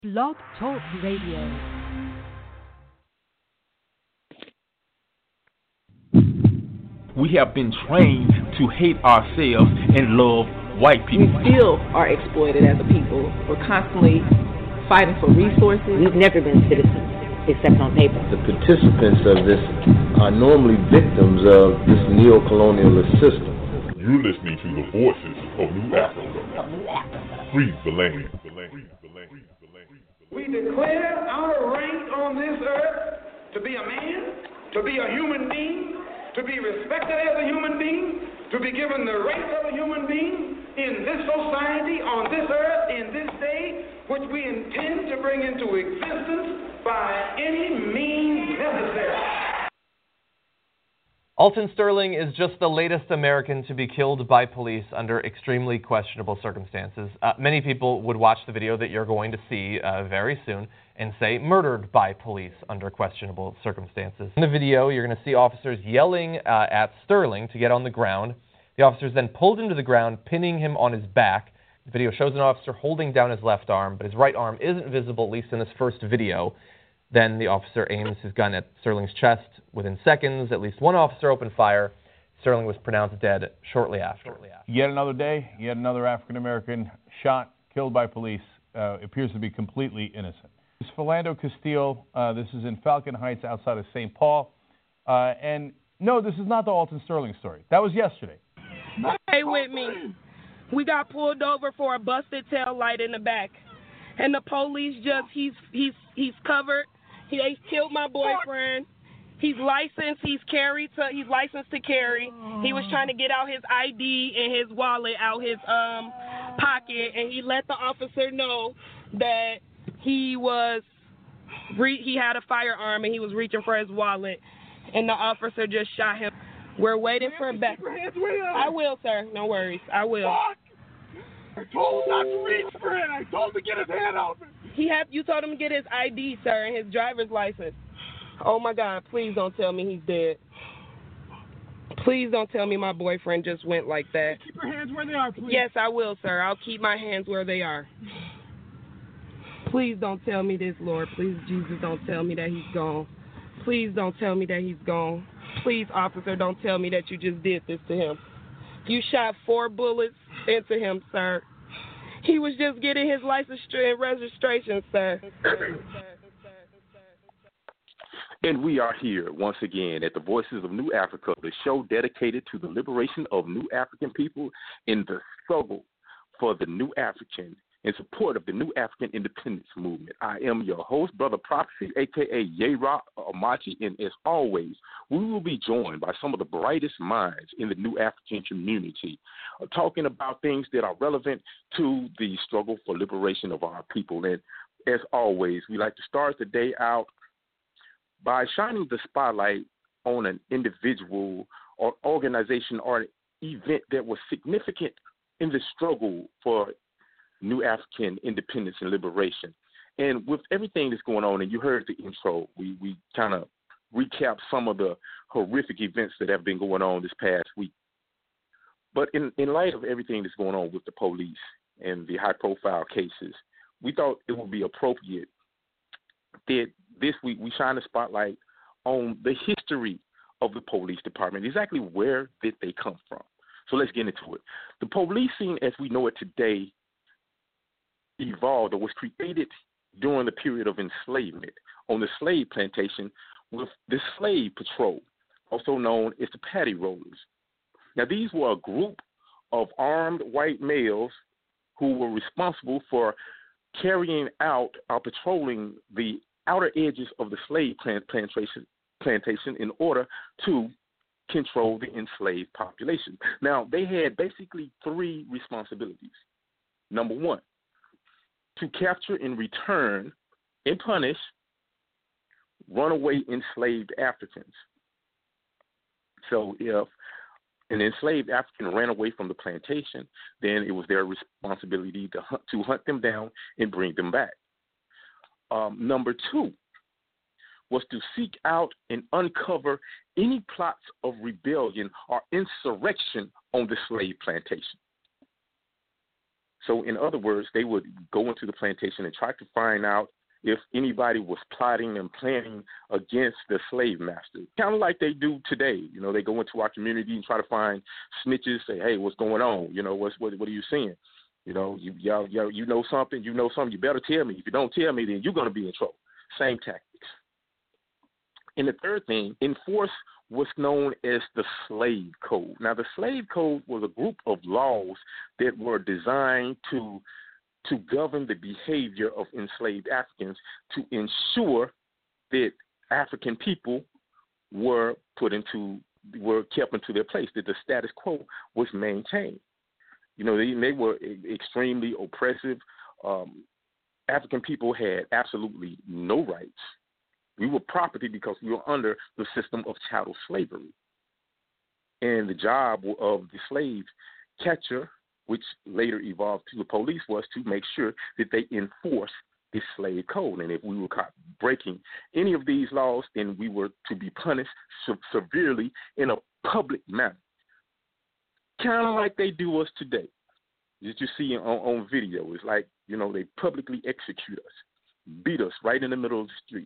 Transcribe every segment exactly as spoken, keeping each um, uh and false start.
Blog Talk Radio. We have been trained to hate ourselves and love white people. We still are exploited as a people. We're constantly fighting for resources. We've never been citizens, except on paper. The participants of this are normally victims of this neo-colonialist system. You're listening to the voices of New Africa. Free the land. We declare our right on this earth to be a man, to be a human being, to be respected as a human being, to be given the rights of a human being in this society, on this earth, in this day, which we intend to bring into existence by any means necessary. Alton Sterling is just the latest American to be killed by police under extremely questionable circumstances. Uh, many people would watch the video that you're going to see uh, very soon and say murdered by police under questionable circumstances. In the video, you're going to see officers yelling uh, at Sterling to get on the ground. The officers then pulled him to the ground, pinning him on his back. The video shows an officer holding down his left arm, but his right arm isn't visible, at least in this first video. Then the officer aims his gun at Sterling's chest. Within seconds, at least one officer opened fire. Sterling was pronounced dead shortly after. Yet another day, yet another African-American shot, killed by police, uh, appears to be completely innocent. This is Philando Castile. Uh, this is in Falcon Heights outside of Saint Paul. Uh, and no, this is not the Alton Sterling story. That was yesterday. Stay with me. We got pulled over for a busted tail light in the back. And the police just, he's he's he's covered. He, they killed my boyfriend. He's licensed. He's carried to. He's licensed to carry. He was trying to get out his I D and his wallet out his um pocket, and he let the officer know that he was re- he had a firearm and he was reaching for his wallet, and the officer just shot him. We're waiting for a back. I will, sir. No worries. I will. I told him not to reach for it. I told him to get his hand out. He have you told him to get his I D, sir, and his driver's license. Oh my God! Please don't tell me he's dead. Please don't tell me my boyfriend just went like that. Keep your hands where they are, please. Yes, I will, sir. I'll keep my hands where they are. Please don't tell me this, Lord. Please, Jesus, don't tell me that he's gone. Please don't tell me that he's gone. Please, officer, don't tell me that you just did this to him. You shot four bullets into him, sir. He was just getting his license and registration, sir. And we are here once again at the Voices of New Africa, the show dedicated to the liberation of New African people in the struggle for the New African in support of the New African Independence Movement. I am your host, Brother Prophecy, a k a. Yera Amachi, and as always, we will be joined by some of the brightest minds in the New African community, uh, talking about things that are relevant to the struggle for liberation of our people. And as always, we like to start the day out by shining the spotlight on an individual or organization or event that was significant in the struggle for New African independence and liberation. And with everything that's going on, and you heard the intro, we, we kind of recapped some of the horrific events that have been going on this past week. But in, in light of everything that's going on with the police and the high-profile cases, we thought it would be appropriate that this week we shine a spotlight on the history of the police department. Exactly where did they come from? So let's get into it. The policing as we know it today evolved or was created during the period of enslavement on the slave plantation with the slave patrol, also known as the paddy rollers. Now, these were a group of armed white males who were responsible for carrying out or patrolling the outer edges of the slave plant plantation, plantation in order to control the enslaved population. Now, they had basically three responsibilities. Number one, to capture and return and punish runaway enslaved Africans. So if an enslaved African ran away from the plantation, then it was their responsibility to hunt, to hunt them down and bring them back. Um, number two was to seek out and uncover any plots of rebellion or insurrection on the slave plantation. So in other words, they would go into the plantation and try to find out if anybody was plotting and planning against the slave master, kind of like they do today. You know, they go into our community and try to find snitches, say, hey, what's going on? You know, what's, what, what are you seeing? You know, you, y'all, y'all, you know something, you know something, you better tell me. If you don't tell me, then you're going to be in trouble. Same tactics. And the third thing, enforce what's known as the slave code. Now, the slave code was a group of laws that were designed to to govern the behavior of enslaved Africans to ensure that African people were put into, were kept into their place, that the status quo was maintained. You know, they, they were extremely oppressive. Um, African people had absolutely no rights. We were property because we were under the system of chattel slavery. And the job of the slave catcher, which later evolved to the police, was to make sure that they enforce the slave code. And if we were caught breaking any of these laws, then we were to be punished se- severely in a public manner. Kind of like they do us today. That you see on, on video. It's like, you know, they publicly execute us, beat us right in the middle of the street.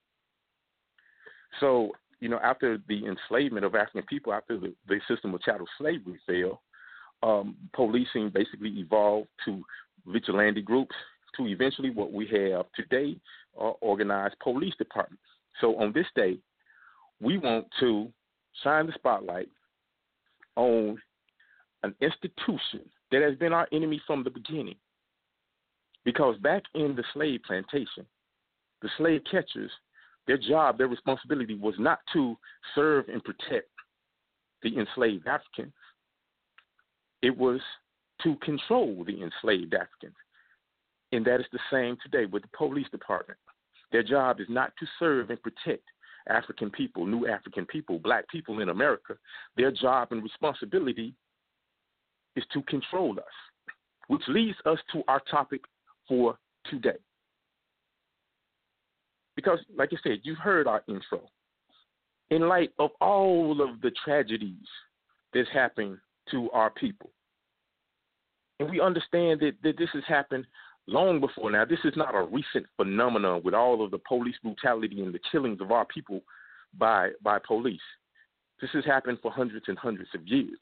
So, you know, after the enslavement of African people, after the, the system of chattel slavery fell, um, policing basically evolved to vigilante groups, to eventually what we have today are organized police departments. So on this day, we want to shine the spotlight on an institution that has been our enemy from the beginning. Because back in the slave plantation, the slave catchers, their job, their responsibility was not to serve and protect the enslaved Africans. It was to control the enslaved Africans. And that is the same today with the police department. Their job is not to serve and protect African people, new African people, black people in America. Their job and responsibility is to control us, which leads us to our topic for today. Because, like I said, you've heard our intro. In light of all of the tragedies that's happened to our people, and we understand that, that this has happened long before now. This is not a recent phenomenon with all of the police brutality and the killings of our people by by police. This has happened for hundreds and hundreds of years.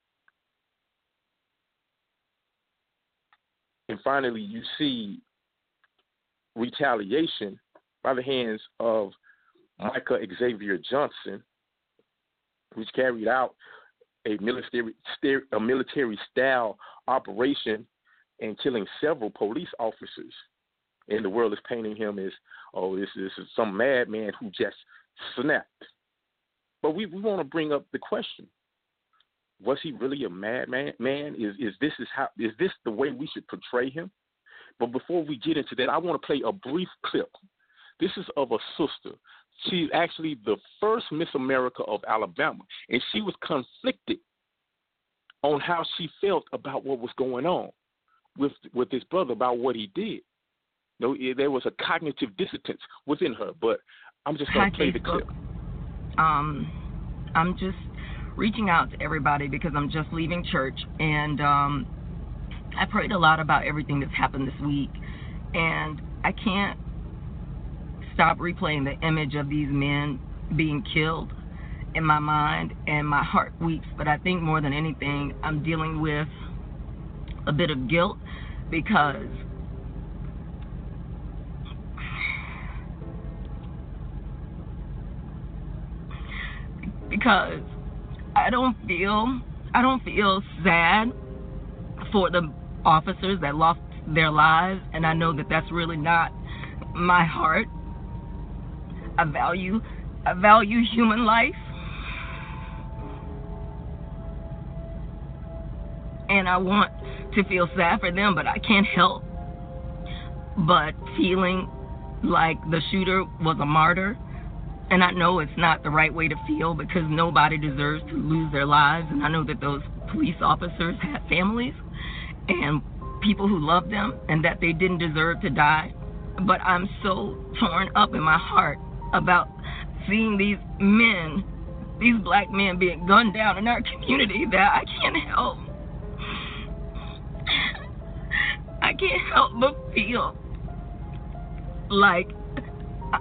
And finally, you see retaliation by the hands of Micah Xavier Johnson, who's carried out a military a military style operation and killing several police officers. And the world is painting him as, oh, this, this is some madman who just snapped. But we, we want to bring up the question: was he really a madman? Man, is is this is how is this the way we should portray him? But before we get into that, I want to play a brief clip. This is of a sister. She's actually the first Miss America of Alabama, and she was conflicted on how she felt about what was going on with with his brother, about what he did. You know, there was a cognitive dissonance within her, but I'm just going to play the clip. Um, I'm just reaching out to everybody because I'm just leaving church, and um, I prayed a lot about everything that's happened this week, and I can't stop replaying the image of these men being killed in my mind, and my heart weeps. But I think more than anything, I'm dealing with a bit of guilt because because I don't feel I don't feel sad for the officers that lost their lives, and I know that that's really not my heart. I value I value human life, and I want to feel sad for them, but I can't help but feeling like the shooter was a martyr. And I know it's not the right way to feel because nobody deserves to lose their lives. And I know that those police officers had families and people who loved them and that they didn't deserve to die. But I'm so torn up in my heart about seeing these men, these black men being gunned down in our community, that I can't help. can't help but feel like I,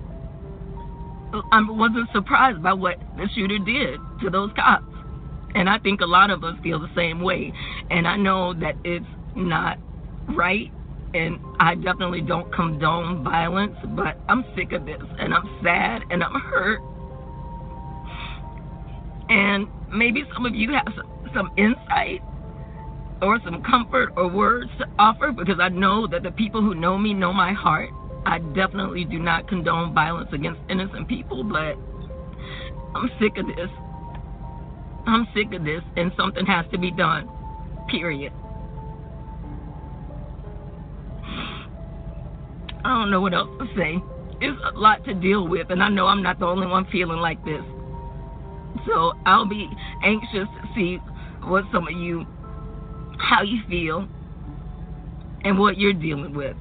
I wasn't surprised by what the shooter did to those cops. And I think a lot of us feel the same way. And I know that it's not right, and I definitely don't condone violence, but I'm sick of this, and I'm sad, and I'm hurt. And maybe some of you have some, some insight or some comfort or words to offer, because I know that the people who know me know my heart. I definitely do not condone violence against innocent people, but I'm sick of this. I'm sick of this, and something has to be done, period. I don't know what else to say. It's a lot to deal with, and I know I'm not the only one feeling like this. So I'll be anxious to see what some of you, how you feel, and what you're dealing with.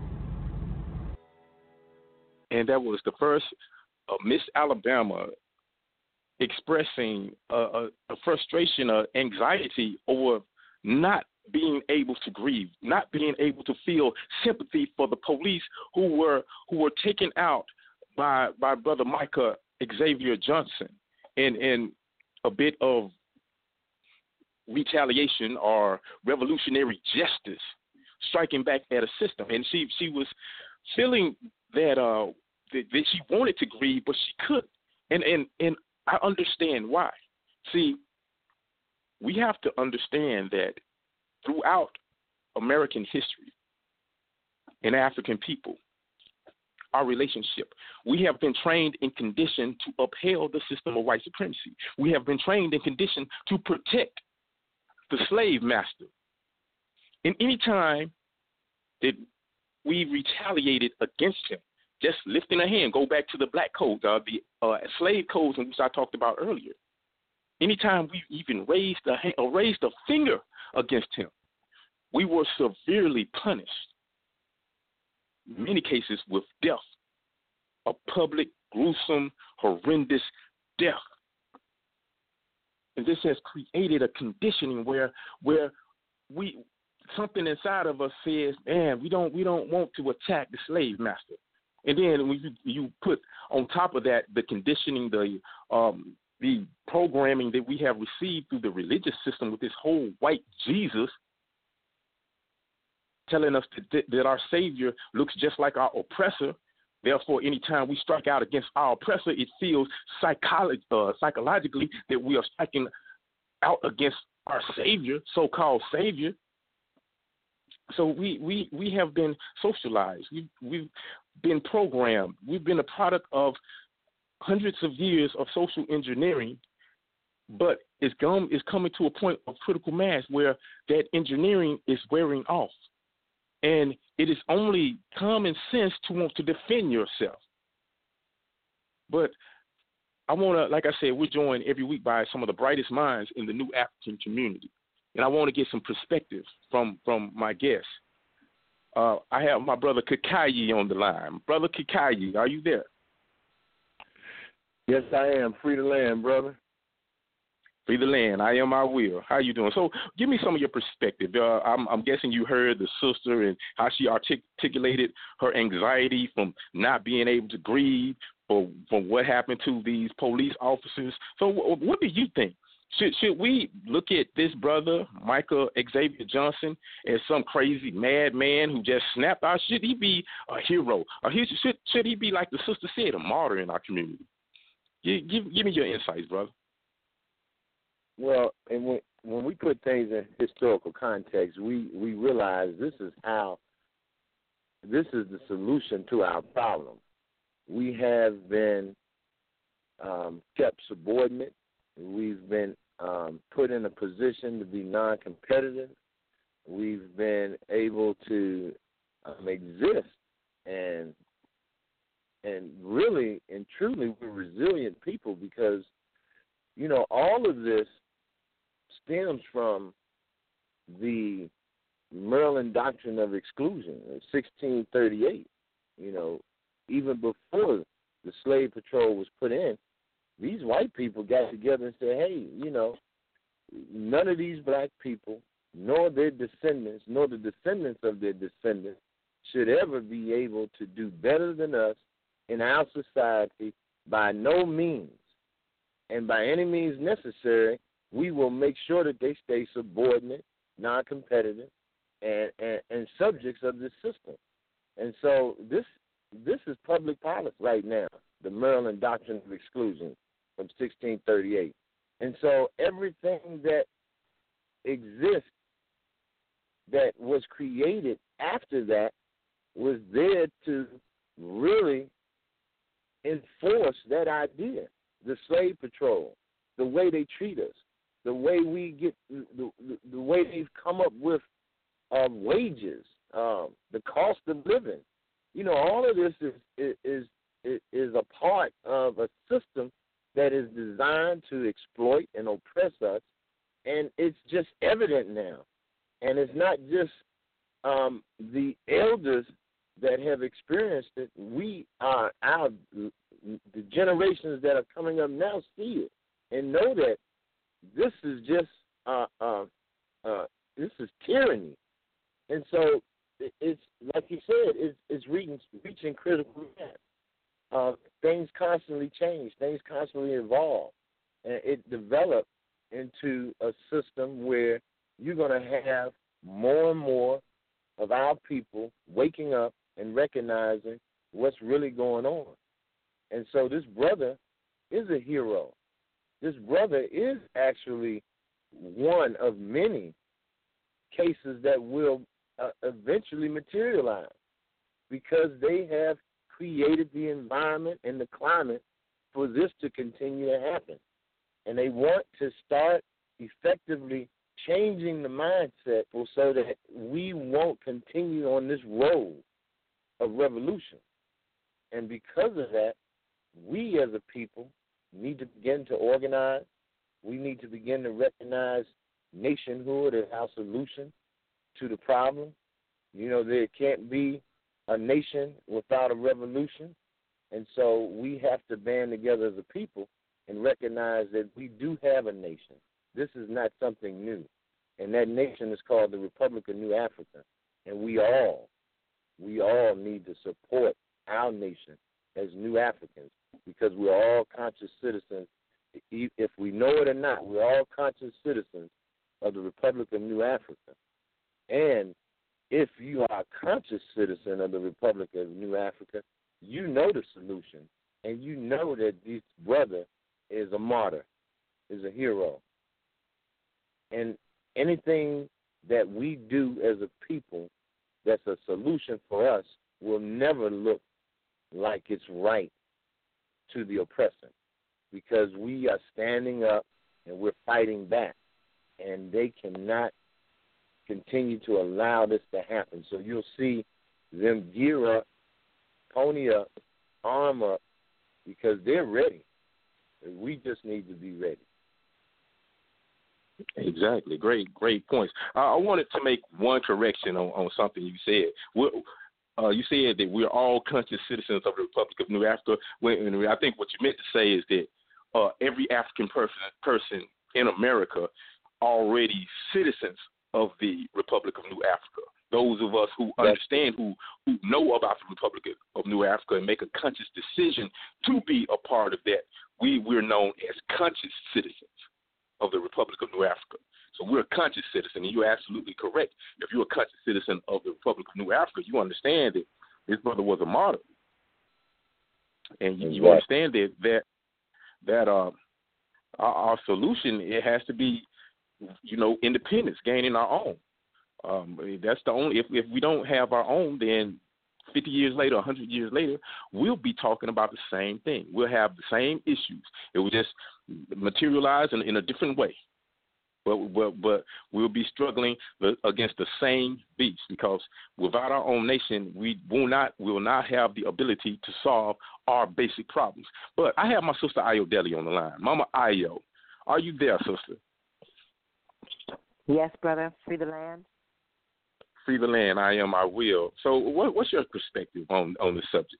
And that was the first uh, Miss Alabama expressing a, a, a frustration, or anxiety over not being able to grieve, not being able to feel sympathy for the police who were who were taken out by by Brother Micah Xavier Johnson, in in a bit of retaliation or revolutionary justice, striking back at a system. And she she was feeling that uh that, that she wanted to grieve, but she couldn't. And and and I understand why. See, we have to understand that throughout American history and African people, our relationship, we have been trained and conditioned to uphold the system of white supremacy. We have been trained and conditioned to protect the slave master. And any time that we retaliated against him, just lifting a hand, go back to the black codes, uh, the uh, slave codes in which I talked about earlier. Anytime we even raised a, hand, or raised a finger against him, we were severely punished, in many cases with death, a public, gruesome, horrendous death. And this has created a conditioning where where we something inside of us says, man, we don't we don't want to attack the slave master. And then when you, you put on top of that the conditioning, the um, the programming that we have received through the religious system with this whole white Jesus, telling us that, that our Savior looks just like our oppressor. Therefore, anytime we strike out against our oppressor, it feels psycholo- uh, psychologically that we are striking out against our Savior, so-called Savior. So we, we, we have been socialized. We've, we've been programmed. We've been a product of hundreds of years of social engineering, but it's, come, it's coming to a point of critical mass where that engineering is wearing off. And it is only common sense to want to defend yourself. But I want to, like I said, we're joined every week by some of the brightest minds in the New African community. And I want to get some perspective from, from my guests. Uh, I have my brother Kakayi on the line. Brother Kakayi, are you there? Yes, I am. Free the land, brother. Free the land. I am, I will. How you doing? So give me some of your perspective. Uh, I'm, I'm guessing you heard the sister and how she artic- articulated her anxiety from not being able to grieve for, for what happened to these police officers. So w- what do you think? Should should we look at this brother, Micah Xavier Johnson, as some crazy madman who just snapped out? Should he be a hero? Or he, should, should he be, like the sister said, a martyr in our community? Give, give, give me your insights, brother. Well, and when, when we put things in historical context, we, we realize this is how, this is the solution to our problem. We have been um, kept subordinate. We've been um, put in a position to be non-competitive. We've been able to um, exist, and and really and truly we're resilient people because, you know, all of this stems from the Maryland Doctrine of Exclusion of sixteen thirty-eight. You know, even before the slave patrol was put in, these white people got together and said, hey, you know, none of these black people, nor their descendants, nor the descendants of their descendants should ever be able to do better than us in our society by no means. And by any means necessary, we will make sure that they stay subordinate, non-competitive, and, and, and subjects of this system. And so this this is public policy right now, the Maryland Doctrine of Exclusion from sixteen thirty-eight. And so everything that exists that was created after that was there to really enforce that idea. The slave patrol, the way they treat us, the way we get, the, the, the way they've come up with uh, wages, um, the cost of living. You know, all of this is, is is is a part of a system that is designed to exploit and oppress us, and it's just evident now. And it's not just um, the elders that have experienced it. We are our the generations that are coming up now see it and know that this is just uh, uh, uh, this is tyranny. And so it's like you said, it's, it's reaching, reaching critical mass. Uh, things constantly change, things constantly evolve, and it develops into a system where you're going to have more and more of our people waking up and recognizing what's really going on. And so this brother is a hero. This brother is actually one of many cases that will uh, eventually materialize because they have created the environment and the climate for this to continue to happen. And they want to start effectively changing the mindset so that we won't continue on this road of revolution. And because of that, we as a people need to begin to organize. We need to begin to recognize nationhood as our solution to the problem. You know, there can't be a nation without a revolution. And so we have to band together as a people and recognize that we do have a nation. This is not something new. And that nation is called the Republic of New Africa. And we all, we all need to support our nation as New Africans because we're all conscious citizens. If we know it or not, we're all conscious citizens of the Republic of New Africa. And if you are a conscious citizen of the Republic of New Africa, you know the solution. And you know that this brother is a martyr, is a hero. And anything that we do as a people that's a solution for us will never look like it's right to the oppressor because we are standing up and we're fighting back. And they cannot continue to allow this to happen. So you'll see them gear up, pony up, arm up, because they're ready. We just need to be ready. Exactly. Great, great points. Uh, I wanted to make one correction on, on something you said. We're, uh, you said that we're all conscious citizens of the Republic of New Africa. When, I think what you meant to say is that uh, every African person, person in America already citizens of the Republic of New Africa. Those of us who understand, who, who know about the Republic of New Africa and make a conscious decision to be a part of that, we, we're known as conscious citizens of the Republic of New Africa. So we're a conscious citizen, and you're absolutely correct. If you're a conscious citizen of the Republic of New Africa, you understand that his brother was a martyr. And you, you understand that that, that uh, our, our solution, it has to be, you know, independence, gaining our own. Um, that's the only, if, if we don't have our own, then fifty years later, one hundred years later, we'll be talking about the same thing. We'll have the same issues. It will just materialize in, in a different way. But, but, but we'll be struggling against the same beast because without our own nation, we will not will not have the ability to solve our basic problems. But I have my sister Ayo Deli on the line. Mama Ayo, are you there, sister? Yes, brother. Free the land. Free the land. I am. I will. So, what, what's your perspective on on this subject?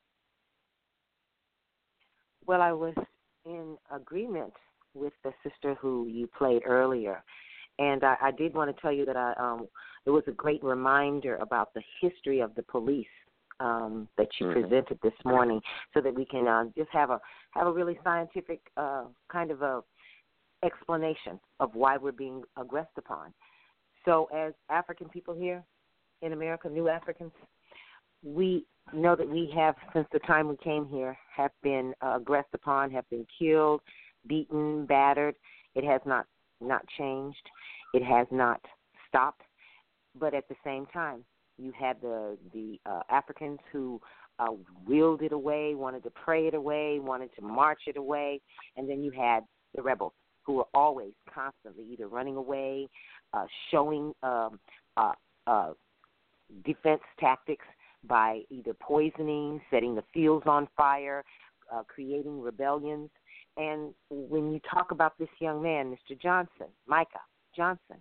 Well, I was in agreement with the sister who you played earlier, And I, I did want to tell you that I, um, it was a great reminder about the history of the police um, that you mm-hmm. presented this morning, so that we can uh, just have a have a really scientific uh, kind of a explanation of why we're being aggressed upon. So, as African people here in America, new Africans, we know that we have, since the time we came here, have been uh, aggressed upon, have been killed, beaten, battered. It has not not changed. It has not stopped. But at the same time, you had the the uh, Africans who uh, willed it away, wanted to pray it away, wanted to march it away, and then you had the rebels who were always constantly either running away, uh, showing um, uh, uh, defense tactics by either poisoning, setting the fields on fire, uh, creating rebellions. And when you talk about this young man, Mister Johnson, Micah Johnson,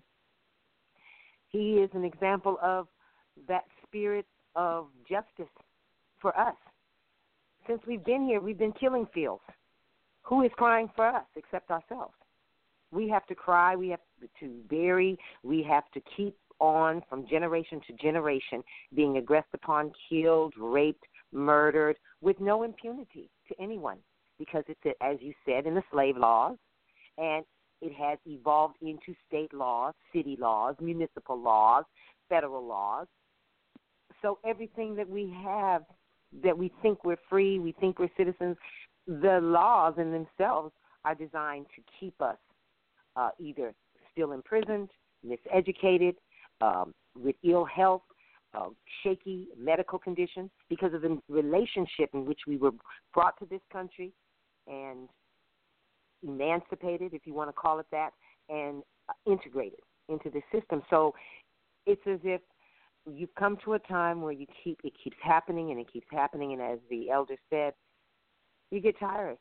he is an example of that spirit of justice for us. Since we've been here, we've been killing fields. Who is crying for us except ourselves? We have to cry, we have to bury, we have to keep on from generation to generation being aggressed upon, killed, raped, murdered, with no impunity to anyone, because it's, as you said, in the slave laws, and it has evolved into state laws, city laws, municipal laws, federal laws. So everything that we have, that we think we're free, we think we're citizens, the laws in themselves are designed to keep us uh, either still imprisoned, miseducated, um, with ill health, uh, shaky medical conditions, because of the relationship in which we were brought to this country and emancipated, if you want to call it that, and uh, integrated into the system. So it's as if you've come to a time where you keep it keeps happening and it keeps happening, and as the elder said, you get tired.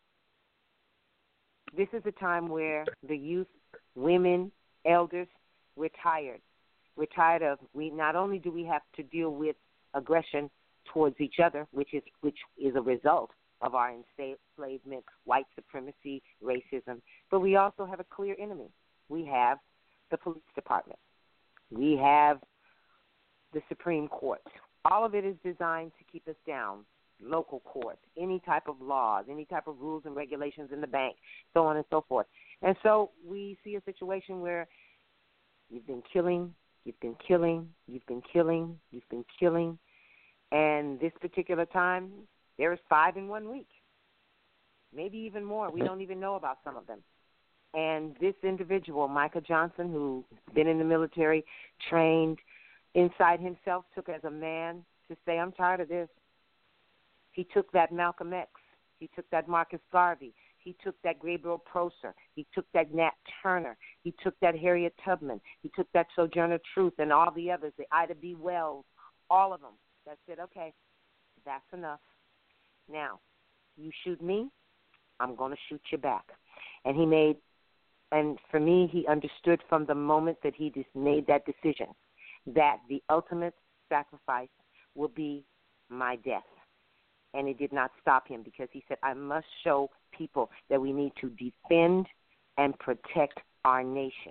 This is a time where the youth, women, elders, we're tired. We're tired of, we not only do we have to deal with aggression towards each other, which is which is a result of our enslavement, white supremacy, racism, but we also have a clear enemy. We have the police department. We have the Supreme Court. All of it is designed to keep us down. Local courts, any type of laws, any type of rules and regulations in the bank, so on and so forth. And so we see a situation where you've been killing, you've been killing, you've been killing, you've been killing, and this particular time, there is five in one week, maybe even more. We don't even know about some of them. And this individual, Micah Johnson, who's been in the military, trained inside himself, took as a man to say, I'm tired of this. He took that Malcolm X. He took that Marcus Garvey. He took that Gabriel Prosser. He took that Nat Turner. He took that Harriet Tubman. He took that Sojourner Truth and all the others, the Ida B. Wells, all of them, that said, okay, that's enough. Now, you shoot me, I'm going to shoot you back. And he made, and for me, he understood from the moment that he just made that decision that the ultimate sacrifice will be my death. And it did not stop him, because he said, I must show people that we need to defend and protect our nation.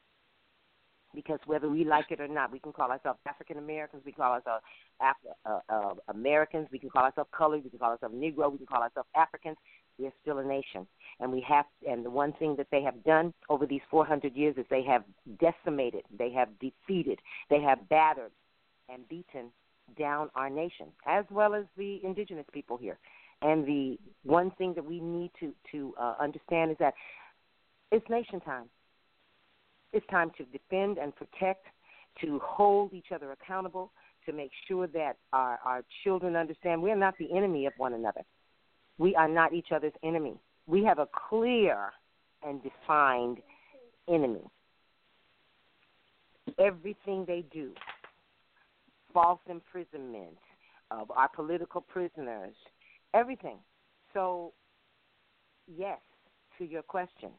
Because whether we like it or not, we can call ourselves African Americans, we can call ourselves Af- uh, uh, Americans, we can call ourselves colored, we can call ourselves Negro, we can call ourselves Africans. We are still a nation. And we have, and the one thing that they have done over these four hundred years is they have decimated, they have defeated, they have battered and beaten down our nation, as well as the indigenous people here. And the one thing that we need to, to uh, understand is that it's nation time. It's time to defend and protect, to hold each other accountable, to make sure that our, our children understand we're not the enemy of one another. We are not each other's enemy. We have a clear and defined enemy. Everything they do, false imprisonment of our political prisoners, everything. So, yes, to your question,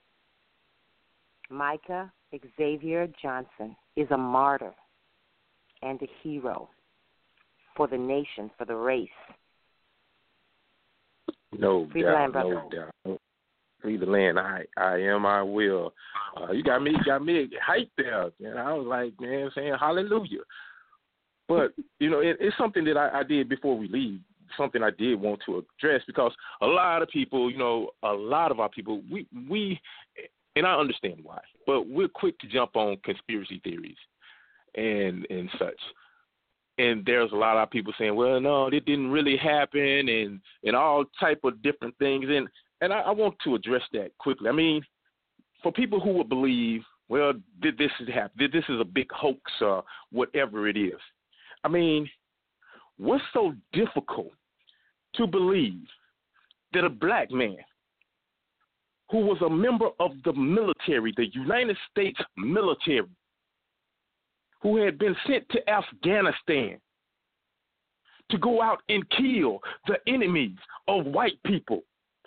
Micah Xavier Johnson is a martyr and a hero for the nation, for the race. No Free doubt, land, no doubt. free the land. I I am, I will. Uh, you got me, you got me hyped there. And I was like, man, saying hallelujah. But, you know, it, it's something that I, I did before we leave, something I did want to address, because a lot of people, you know, a lot of our people, we, we and I understand why, but we're quick to jump on conspiracy theories and and such. And there's a lot of people saying, well, no, it didn't really happen, and, and all type of different things. And, and I, I want to address that quickly. I mean, for people who would believe, well, did this happen? This is a big hoax or whatever it is. I mean, what's so difficult to believe that a black man who was a member of the military, the United States military, who had been sent to Afghanistan to go out and kill the enemies of white people,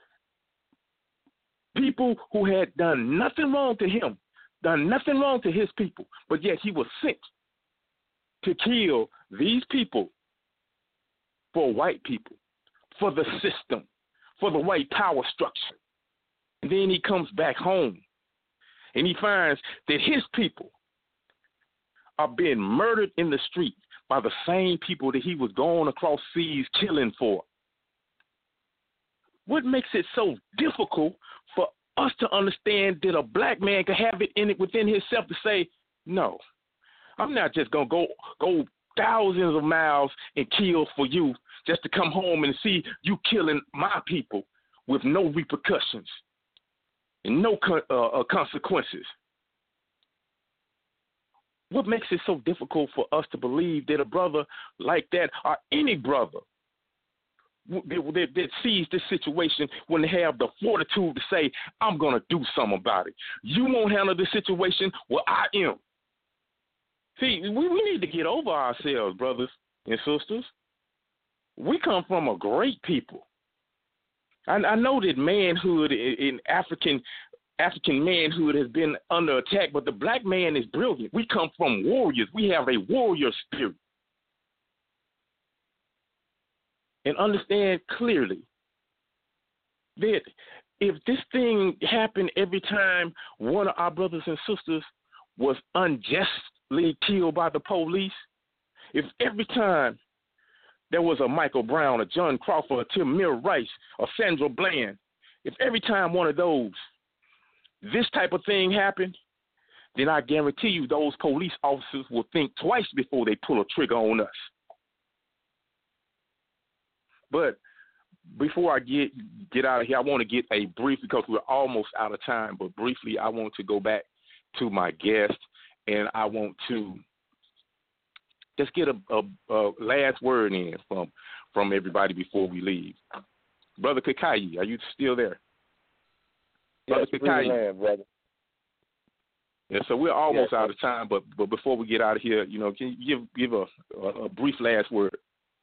people who had done nothing wrong to him, done nothing wrong to his people, but yet he was sent to kill these people for white people, for the system, for the white power structure. And then he comes back home and he finds that his people are being murdered in the street by the same people that he was going across seas killing for. What makes it so difficult for us to understand that a black man can have it in it within himself to say, no, I'm not just gonna go go thousands of miles and kill for you just to come home and see you killing my people with no repercussions and no con- uh, uh, consequences. What makes it so difficult for us to believe that a brother like that, or any brother that, that, that sees this situation, when they have the fortitude to say, I'm going to do something about it. You won't handle this situation, well, I am. See, we, we need to get over ourselves, brothers and sisters. We come from a great people. I, I know that manhood in, in African African manhood has been under attack, but the black man is brilliant. We come from warriors. We have a warrior spirit. And understand clearly that if this thing happened every time one of our brothers and sisters was unjustly killed by the police, if every time there was a Michael Brown, a John Crawford, a Tamir Rice, or Sandra Bland, if every time one of those, this type of thing happened, then I guarantee you those police officers will think twice before they pull a trigger on us. But before I get get out of here, I want to get a brief, because we're almost out of time, but briefly I want to go back to my guest, and I want to just get a, a, a last word in from, from everybody before we leave. Brother Kakayi, are you still there? Yes, Brother land, brother. Yeah, so we're almost yes, out of time, but but before we get out of here, you know, can you give give a, a, a brief last word?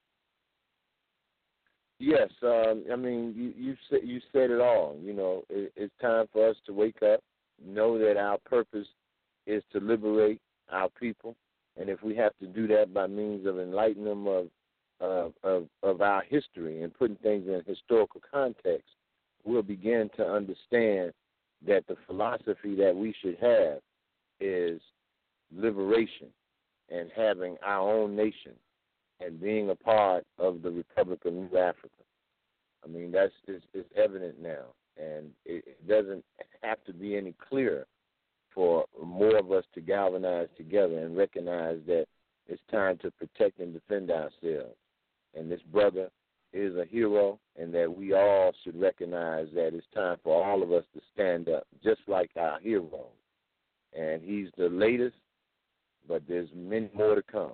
Yes, um, I mean you you said you said it all. You know, it, it's time for us to wake up, know that our purpose is to liberate our people, and if we have to do that by means of enlightening them of of of, of our history and putting things in historical context, we'll begin to understand that the philosophy that we should have is liberation and having our own nation and being a part of the Republic of New Africa. I mean, that's it's, it's evident now, and it, it doesn't have to be any clearer for more of us to galvanize together and recognize that it's time to protect and defend ourselves. And this brother is a hero, and that we all should recognize that it's time for all of us to stand up, just like our hero. And he's the latest, but there's many more to come.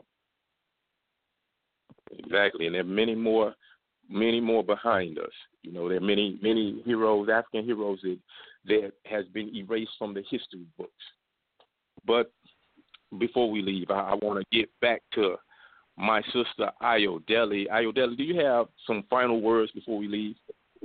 Exactly, and there are many more, many more behind us. You know, there are many, many heroes, African heroes that, that has been erased from the history books. But before we leave, I, I want to get back to my sister Ayodele. Ayodele, do you have some final words before we leave?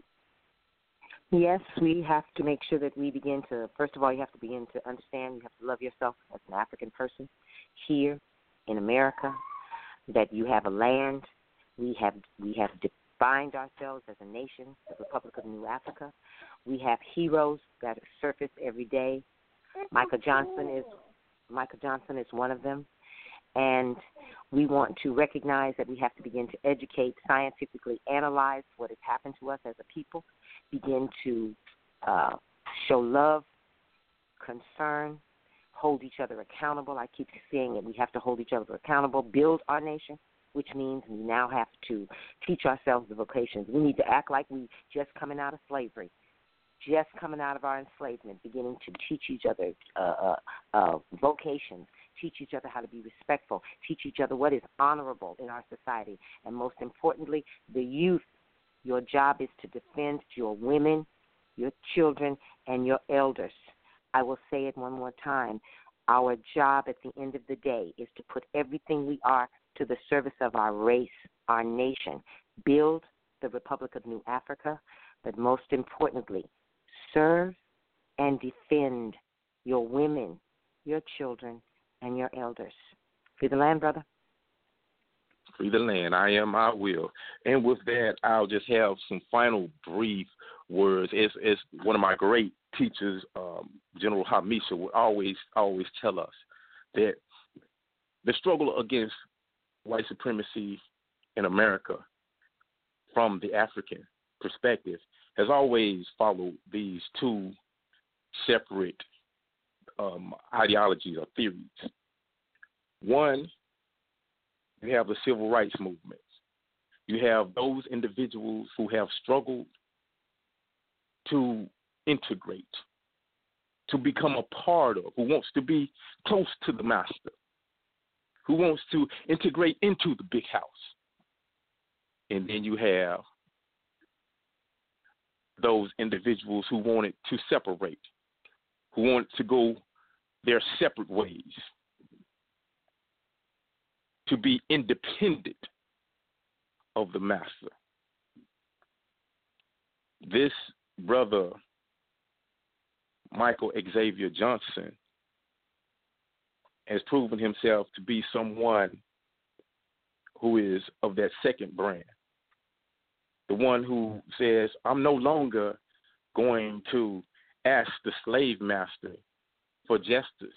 Yes, we have to make sure that we begin to, first of all, you have to begin to understand, you have to love yourself as an African person here in America, that you have a land. We have we have de- defined ourselves as a nation, the Republic of New Africa. We have heroes that surface every day. Michael Johnson is Michael Johnson is one of them. And we want to recognize that we have to begin to educate, scientifically analyze what has happened to us as a people, begin to uh, show love, concern, hold each other accountable. I keep saying that we have to hold each other accountable, build our nation, which means we now have to teach ourselves the vocations. We need to act like we just coming out of slavery, just coming out of our enslavement, beginning to teach each other uh, uh, uh, vocations, teach each other how to be respectful, teach each other what is honorable in our society. And most importantly, the youth, your job is to defend your women, your children, and your elders. I will say it one more time. Our job at the end of the day is to put everything we are to the service of our race, our nation, build the Republic of New Africa, but most importantly, serve and defend your women, your children, and your elders. Free the land, brother. Free the land. I am, I will. And with that, I'll just have some final brief words. It's, it's one of my great teachers, um, General Hamisha, would always, always tell us that the struggle against white supremacy in America from the African perspective has always followed these two separate um, ideologies or theories. One, you have the civil rights movement. You have those individuals who have struggled to integrate, to become a part of, who wants to be close to the master, who wants to integrate into the big house. And then you have those individuals who wanted to separate, who wanted to go their separate ways, to be independent of the master. This brother, Michael Xavier Johnson, has proven himself to be someone who is of that second brand. The one who says, I'm no longer going to ask the slave master for justice.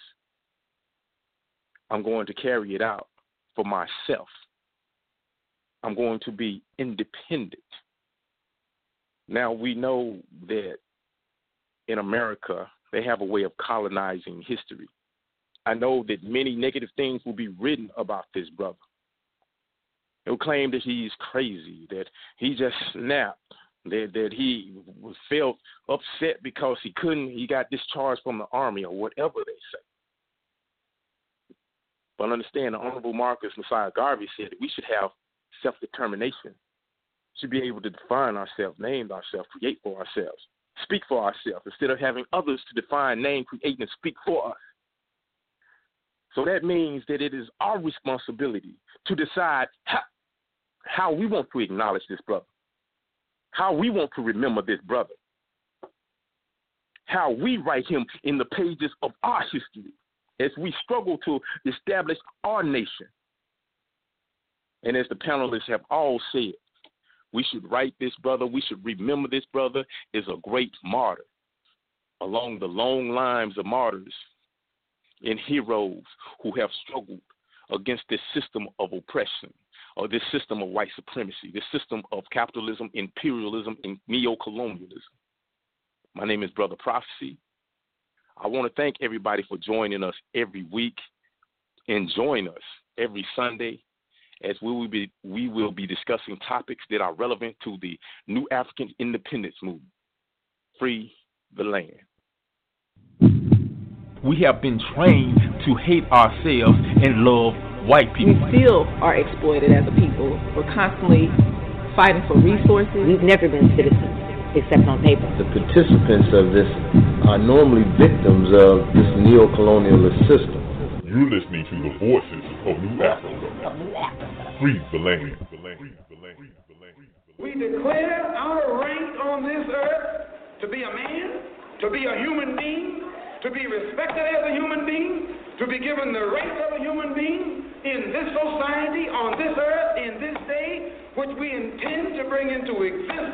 I'm going to carry it out for myself. I'm going to be independent. Now, we know that in America, they have a way of colonizing history. I know that many negative things will be written about this brother. They'll claim that he's crazy, that he just snapped, that, that he was felt upset because he couldn't, he got discharged from the army or whatever they say. But understand, the Honorable Marcus Messiah Garvey said that we should have self-determination, should be able to define ourselves, name ourselves, create for ourselves, speak for ourselves, instead of having others to define, name, create, and speak for us. So that means that it is our responsibility to decide how, how we want to acknowledge this brother, how we want to remember this brother, how we write him in the pages of our history as we struggle to establish our nation. And as the panelists have all said, we should write this brother, we should remember this brother as a great martyr along the long lines of martyrs and heroes who have struggled against this system of oppression, or this system of white supremacy, this system of capitalism, imperialism, and neo-colonialism. My name is Brother Prophecy. I want to thank everybody for joining us every week and join us every Sunday as we will be we will be discussing topics that are relevant to the New African Independence Movement. Free the land. We have been trained to hate ourselves and love white people. We still are exploited as a people. We're constantly fighting for resources. We've never been citizens, except on paper. The participants of this are normally victims of this neo-colonialist system. You're listening to the voices of New Africa. Free the land. We declare our right on this earth to be a man, to be a human being, to be respected as a human being, to be given the rights of a human being in this society, on this earth, in this day, which we intend to bring into existence